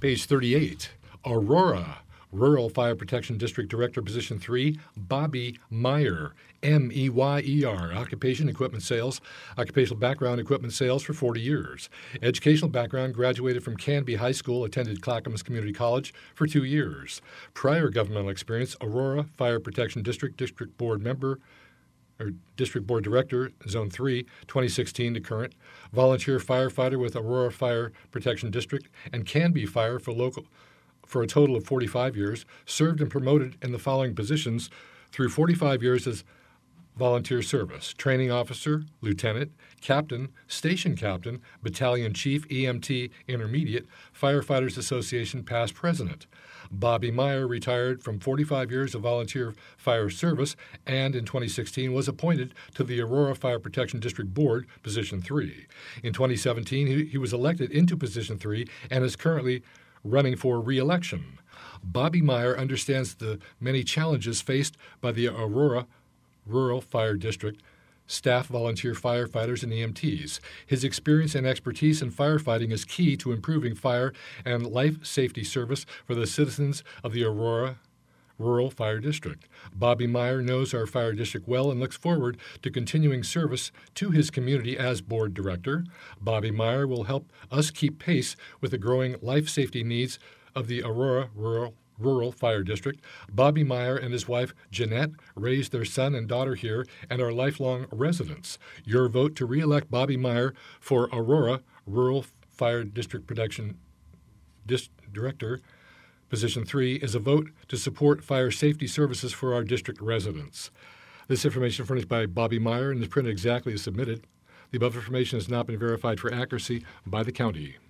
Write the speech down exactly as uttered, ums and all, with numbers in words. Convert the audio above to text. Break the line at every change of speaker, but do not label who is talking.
Page thirty-eight, Aurora, Rural Fire Protection District Director, Position three, Bobby Meyer, M E Y E R, Occupation, Equipment Sales, Occupational Background, Equipment Sales for forty years. Educational background, graduated from Canby High School, attended Clackamas Community College for two years. Prior governmental experience, Aurora Fire Protection District, District Board Member, or District Board Director, Zone three, twenty sixteen to current. Volunteer firefighter with Aurora Fire Protection District and Canby Fire for local for a total of forty-five years, served and promoted in the following positions through forty-five years as volunteer service: training officer, lieutenant, captain, station captain, battalion chief, E M T intermediate, Firefighters Association past president. Bobby Meyer retired from forty-five years of volunteer fire service and in twenty sixteen was appointed to the Aurora Fire Protection District Board, Position three. In twenty seventeen, he, he was elected into Position three and is currently running for re-election. Bobby Meyer understands the many challenges faced by the Aurora Rural Fire District staff, volunteer firefighters, and E M Ts. His experience and expertise in firefighting is key to improving fire and life safety service for the citizens of the Aurora Rural Fire District. Bobby Meyer knows our fire district well and looks forward to continuing service to his community as board director. Bobby Meyer will help us keep pace with the growing life safety needs of the Aurora Rural Rural Fire District. Bobby Meyer and his wife, Jeanette, raised their son and daughter here and are lifelong residents. Your vote to re-elect Bobby Meyer for Aurora Rural Fire District Protection Dis- Director, Position three, is a vote to support fire safety services for our district residents. This information is furnished by Bobby Meyer and is printed exactly as submitted. The above information has not been verified for accuracy by the county.